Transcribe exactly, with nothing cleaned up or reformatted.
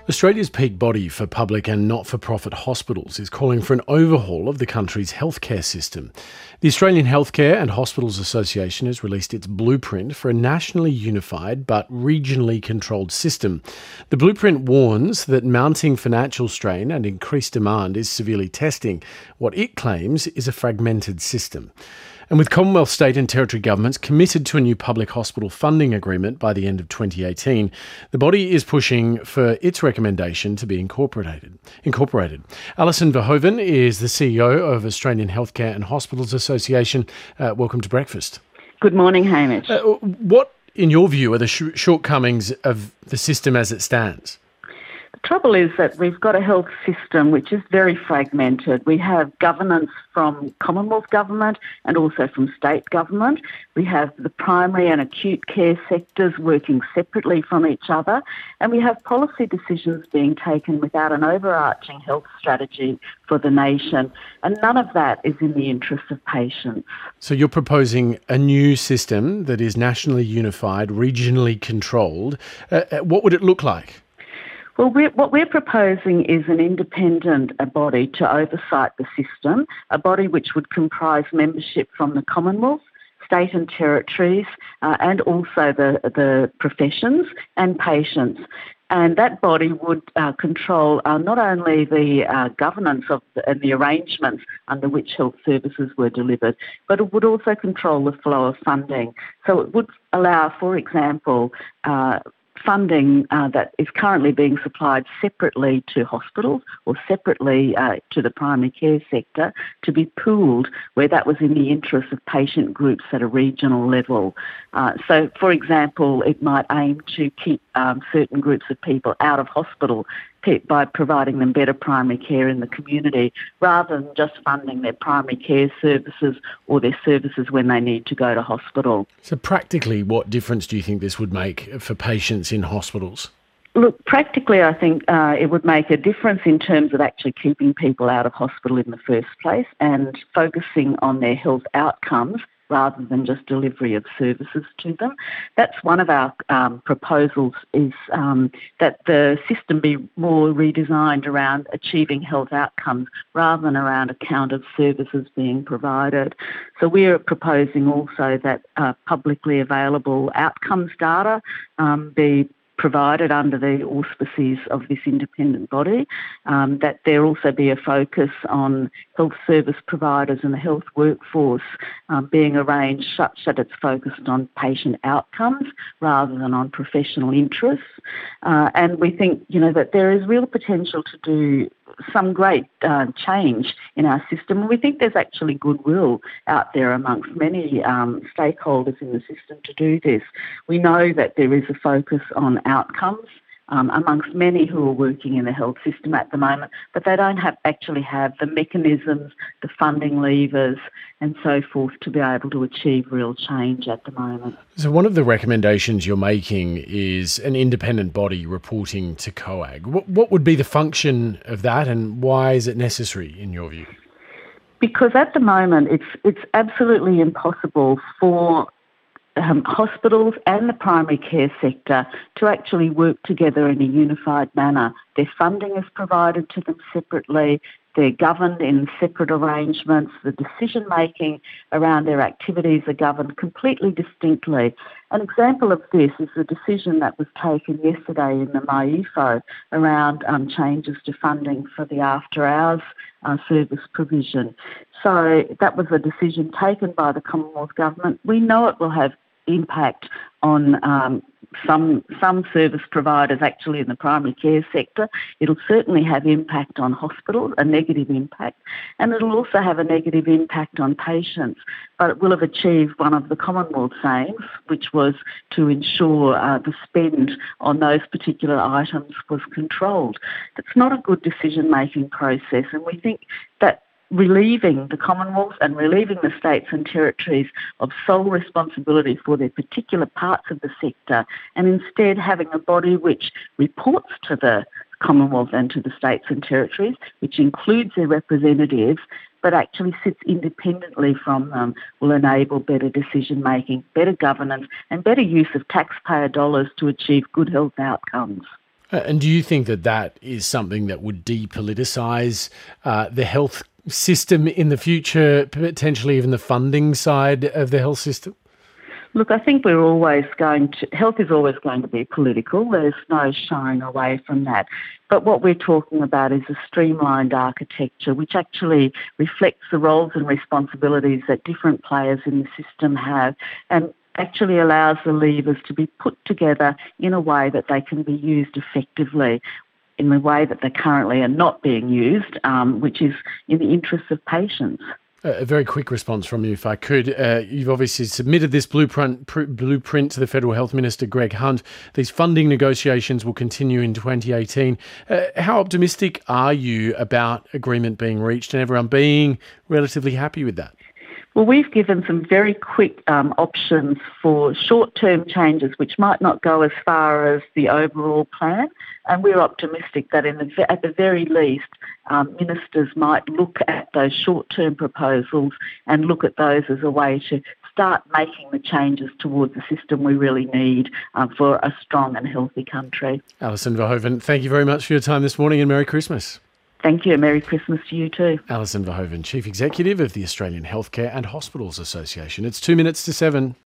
Australia's peak body for public and not-for-profit hospitals is calling for an overhaul of the country's healthcare system. The Australian Healthcare and Hospitals Association has released its blueprint for a nationally unified but regionally controlled system. The blueprint warns that mounting financial strain and increased demand is severely testing what it claims is a fragmented system. And with Commonwealth, state and territory governments committed to a new public hospital funding agreement by the end of twenty eighteen, the body is pushing for its recommendation to be incorporated. Incorporated. Alison Verhoeven is the C E O of Australian Healthcare and Hospitals Association. Uh, welcome to breakfast. Good morning, Hamish. Uh, what, in your view, are the sh- shortcomings of the system as it stands? The trouble is that we've got a health system which is very fragmented. We have governance from Commonwealth government and also from state government. We have the primary and acute care sectors working separately from each other, and we have policy decisions being taken without an overarching health strategy for the nation, and none of that is in the interest of patients. So you're proposing a new system that is nationally unified, regionally controlled. Uh, what would it look like? Well, we're, what we're proposing is an independent uh, body to oversight the system, a body which would comprise membership from the Commonwealth, state and territories, uh, and also the, the professions and patients. And that body would uh, control uh, not only the uh, governance of the, and the arrangements under which health services were delivered, but it would also control the flow of funding. So it would allow, for example, uh, funding uh, that is currently being supplied separately to hospitals or separately uh, to the primary care sector to be pooled where that was in the interest of patient groups at a regional level. Uh, so, for example, it might aim to keep um, certain groups of people out of hospital by providing them better primary care in the community rather than just funding their primary care services or their services when they need to go to hospital. So practically, what difference do you think this would make for patients in hospitals? Look, practically I think uh, it would make a difference in terms of actually keeping people out of hospital in the first place and focusing on their health outcomes rather than just delivery of services to them. That's one of our um, proposals, is um, that the system be more redesigned around achieving health outcomes rather than around a count of services being provided. So we're proposing also that uh, publicly available outcomes data um, be provided under the auspices of this independent body, um, that there also be a focus on health service providers and the health workforce um, being arranged such that it's focused on patient outcomes rather than on professional interests. Uh, and we think, you know, that there is real potential to do some great uh, change in our system. And we think there's actually goodwill out there amongst many um, stakeholders in the system to do this. We know that there is a focus on outcomes um, amongst many who are working in the health system at the moment, but they don't have actually have the mechanisms, the funding levers and so forth to be able to achieve real change at the moment. So one of the recommendations you're making is an independent body reporting to COAG. What, what would be the function of that and why is it necessary in your view? Because at the moment it's it's absolutely impossible for Um, hospitals and the primary care sector to actually work together in a unified manner. Their funding is provided to them separately. They're governed in separate arrangements. The decision-making around their activities are governed completely distinctly. An example of this is the decision that was taken yesterday in the MyEFO around um, changes to funding for the after-hours uh, service provision. So that was a decision taken by the Commonwealth Government. We know it will have impact on um, some some service providers actually in the primary care sector. It'll certainly have impact on hospitals, a negative impact, and it'll also have a negative impact on patients. But it will have achieved one of the Commonwealth's aims, which was to ensure uh, the spend on those particular items was controlled. It's not a good decision-making process, and we think that relieving the Commonwealth and relieving the states and territories of sole responsibility for their particular parts of the sector and instead having a body which reports to the Commonwealth and to the states and territories, which includes their representatives, but actually sits independently from them, will enable better decision-making, better governance and better use of taxpayer dollars to achieve good health outcomes. Uh, and do you think that that is something that would depoliticise uh, the health system in the future, potentially even the funding side of the health system? Look, I think we're always going to, health is always going to be political. There's no shying away from that. But what we're talking about is a streamlined architecture which actually reflects the roles and responsibilities that different players in the system have, and actually allows the levers to be put together in a way that they can be used effectively in the way that they currently are not being used, um, which is in the interests of patients. A very quick response from you, if I could. Uh, you've obviously submitted this blueprint, pr- blueprint to the Federal Health Minister, Greg Hunt. These funding negotiations will continue in twenty eighteen. Uh, how optimistic are you about agreement being reached and everyone being relatively happy with that? Well, we've given some very quick um, options for short-term changes which might not go as far as the overall plan, and we're optimistic that in the, at the very least um, ministers might look at those short-term proposals and look at those as a way to start making the changes towards the system we really need um, for a strong and healthy country. Alison Verhoeven, thank you very much for your time this morning and Merry Christmas. Thank you. Merry Christmas to you too. Alison Verhoeven, Chief Executive of the Australian Healthcare and Hospitals Association. It's two minutes to seven.